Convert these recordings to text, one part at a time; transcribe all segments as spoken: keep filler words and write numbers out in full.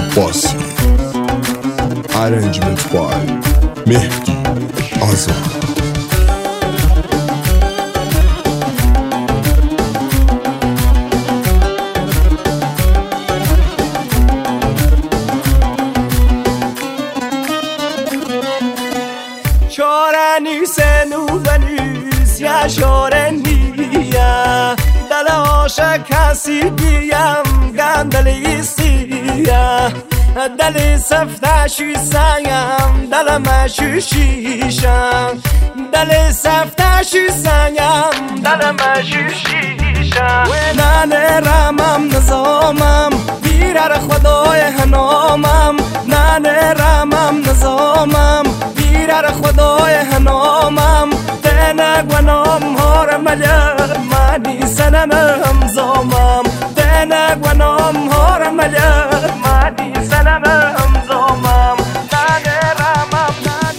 باسی. Arrangement by مهدی آزاد. شورنیس نوبنیس یا شورنیه دل عاشق کسی بیم گندلی سیه دل سفتشی سنگم دل مشوشیشم دل سفتشی سنگم دل مشوشیشم و ننه رمم نظامم بیرر خدای هنامم ننه رمم نظامم بیرر خدای هنامم دنگ و نام هار ملیه مانی سنم همزامم دنگ و نام هار ملیه مانی سنم همزامم ننه رمم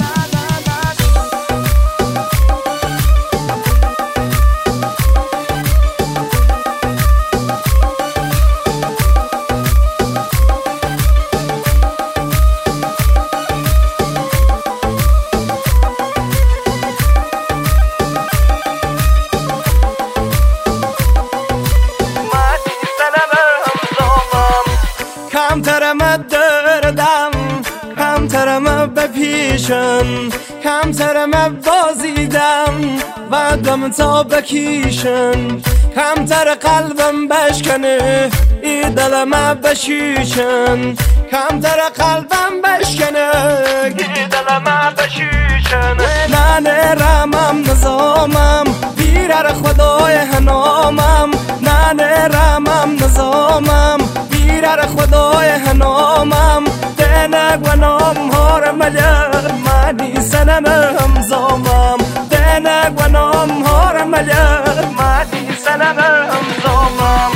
کمترم دردم کمترم بپیشم کمترم بازیدم و دم تا بکیشم کمتر قلبم بشکنه ای دلم بشیشم کمتر قلبم بشکنه ای دلم بشیشم ننه رمم نظامم بیرر خدای هنامم ننه رمم نظامم بیرر خدای هنامم دنگ و نام هار ملیه مانی سنم همزامم دنگ و نام هار ملیه مانی سنم همزامم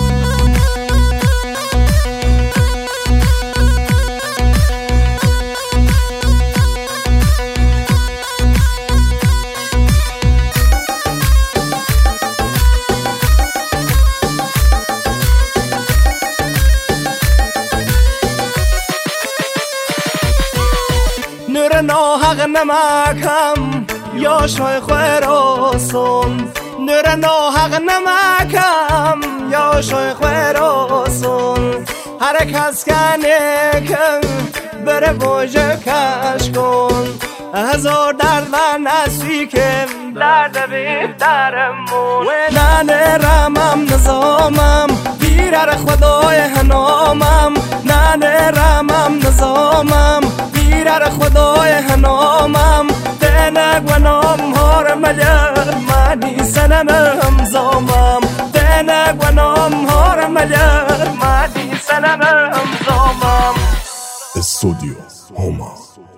نور ناحق نمکم یا شای خیراسون نور ناحق نمکم یا شای خیراسون هر کس کنه که بره بوجه کش کن هزار درد و نسوی که درد بیدرمون و ننه رمم نظامم بیرر خدای هنامم ننه رمم نظامم بیرر خدای هنامم دنگ و نام هار ملیه مانی سنم همزامم دنگ و نام هار ملیه مانی سنم همزامم استودیو هما.